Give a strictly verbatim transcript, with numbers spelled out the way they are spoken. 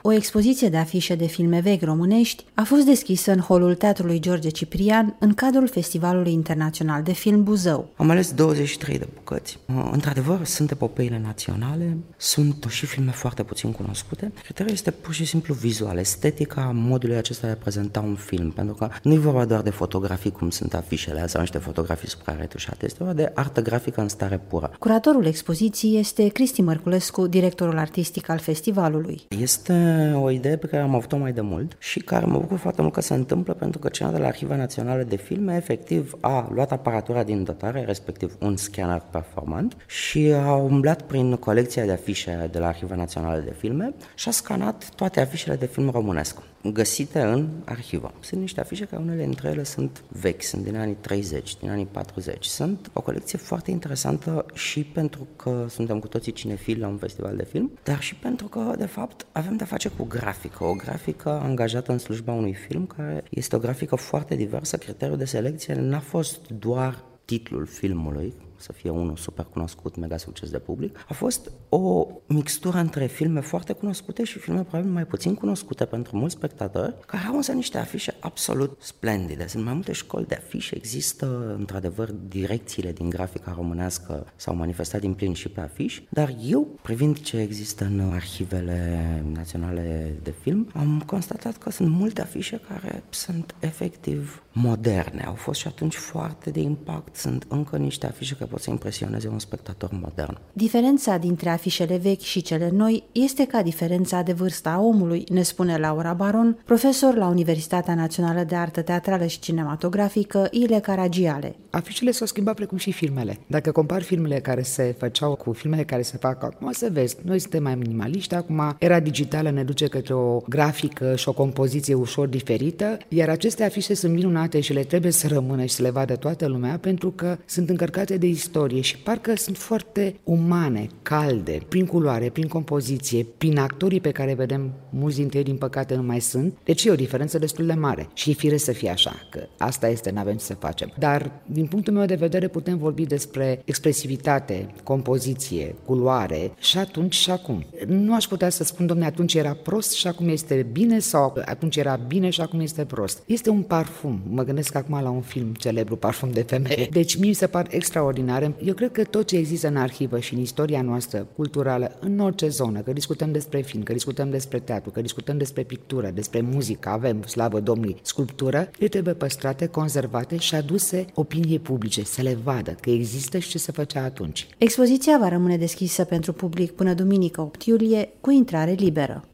o expoziție de afișe de filme vechi românești, a fost deschisă în holul Teatrului George Ciprian în cadrul Festivalului Internațional de Film Buzău. Am ales douăzeci și trei de bucăți. Într-adevăr, sunt epopeile naționale, sunt și filme foarte puțin cunoscute. Criteriul este pur și simplu vizual, estetica modului acesta de a prezenta un film, pentru că nu e vorba doar de fotografii cum sunt afișele sau niște fotografii supraretușate, este vorba de artă grafică în stare pură. Curatorul expoziției este Cristi Mărculescu, directorul artistic al festivalului. Este o idee pe care am avut-o mai de mult și care mă bucur foarte mult că se întâmplă, pentru că cineva de la Arhiva Națională de Filme efectiv a luat aparatura din dotare, respectiv un scanner performant, și a umblat prin colecția de afișe de la Arhiva Națională de Filme și a scanat toate afișele de film românesc găsite în arhivă. Sunt niște afișe care unele dintre ele sunt vechi, sunt din anii treizeci, din anii patruzeci. Sunt o colecție foarte interesantă și pentru că suntem cu toții cinefili la un festival de film, dar și pentru că, de fapt, avem de-a face cu grafică, o grafică angajată în slujba unui film, care este o grafică foarte diversă. Criteriul de selecție n-a fost doar titlul filmului, să fie unul super cunoscut, mega succes de public, a fost o mixtură între filme foarte cunoscute și filme probabil mai puțin cunoscute pentru mulți spectatori, care au însă niște afișe absolut splendide. Sunt mai multe școli de afișe, există într-adevăr direcțiile din grafica românească s-au manifestat din plin și pe afiș, dar eu, privind ce există în arhivele naționale de film, am constatat că sunt multe afișe care sunt efectiv moderne. Au fost și atunci foarte de impact, sunt încă niște afișe care pot să impresioneze un spectator modern. Diferența dintre afișele vechi și cele noi este ca diferența de vârsta a omului, ne spune Laura Baron, profesor la Universitatea Națională de Artă Teatrală și Cinematografică Ile Caragiale. Afișele s-au schimbat precum și filmele. Dacă compari filmele care se făceau cu filmele care se fac acum, o să vezi, noi suntem mai minimaliști, acum era digitală ne duce către o grafică și o compoziție ușor diferită, iar aceste afișe sunt minunate și le trebuie să rămână și să le vadă toată lumea, pentru că sunt încărcate de istorie și parcă sunt foarte umane, calde, prin culoare, prin compoziție, prin actorii pe care vedem, mulți dintre ei din păcate nu mai sunt, deci e o diferență destul de mare și e firesc să fie așa, că asta este, n-avem ce să facem. Dar din punctul meu de vedere putem vorbi despre expresivitate, compoziție, culoare și atunci și acum. Nu aș putea să spun, domne, atunci era prost și acum este bine sau atunci era bine și acum este prost. Este un parfum, mă gândesc acum la un film celebru, Parfum de femeie, deci mi se par extraordinare. Eu cred că tot ce există în arhivă și în istoria noastră culturală, în orice zonă, că discutăm despre film, că discutăm despre teatru, că discutăm despre pictură, despre muzică, avem, slavă Domnului, sculptură, le trebuie păstrate, conservate și aduse opiniei publice, să le vadă că există și ce se făcea atunci. Expoziția va rămâne deschisă pentru public până duminică opt iulie, cu intrare liberă.